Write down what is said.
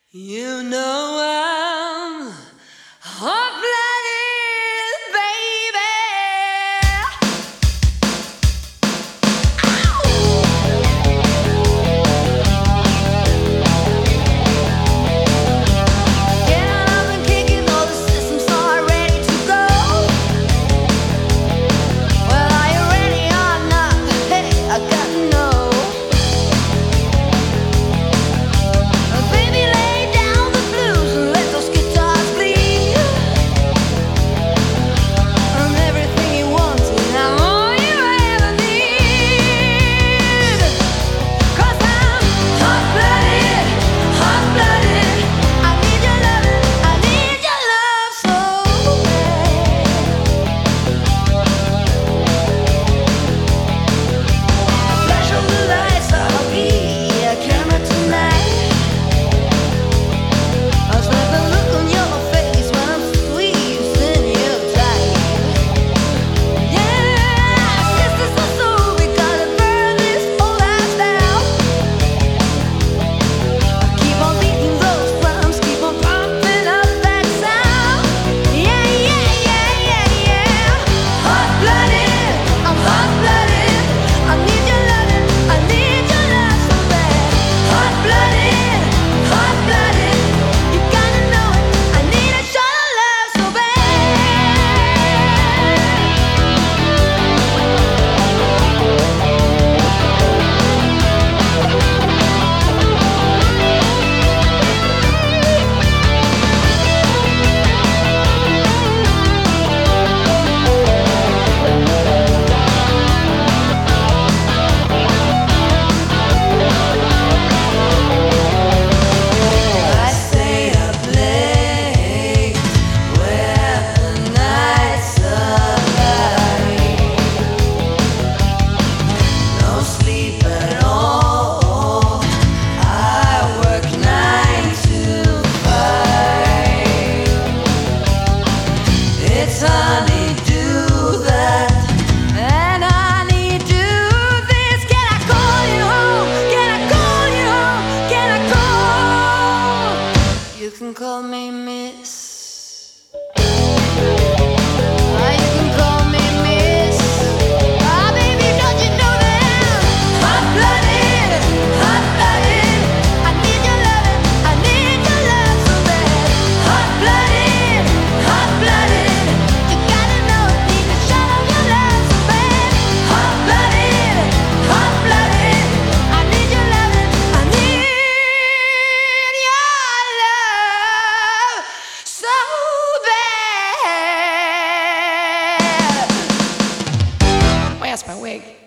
You know I'm hot-blooded, baby. Yeah, I've been kicking all the systems, so I'm ready to go. Well, are you ready or not? Hey, I gotta know. Baby, lay down the blues and let those guitars bleed. I'm everything you want and I'm all you ever need. 'Cause I'm hot-blooded, hot-blooded. I need your love, I need your love so bad. Flash on the lights, I'll be a camera tonight. I'll slap the look on your face when I'm squeezing you tight. Yeah, sisters are soul, we gotta burn this whole house down. Keep on beating those drums, keep on pumping up that sound. Yeah, yeah, yeah, yeah, yeah. Hot-blooded, I'm hot-blooded. I need your loving, I need your love so bad. Hot-blooded, hot-blooded. You gotta know it, I need a shot of love so bad. I stay up late where the nights are light. No sleep at all. I work 9 to 5. It's honeydew that, and honeydew this. Can I call you home? Can I call you home? Can I call? You can call me Miss. You can call me Miss. Ah, baby, don't you know that I'm hot-blooded, hot-blooded. I need your loving, I need your love so bad. Hot-blooded, hot-blooded. You gotta know it, need a shot of your love so bad. Hot-blooded, hot-blooded. I need your loving, I need your love so bad. Where's my wig?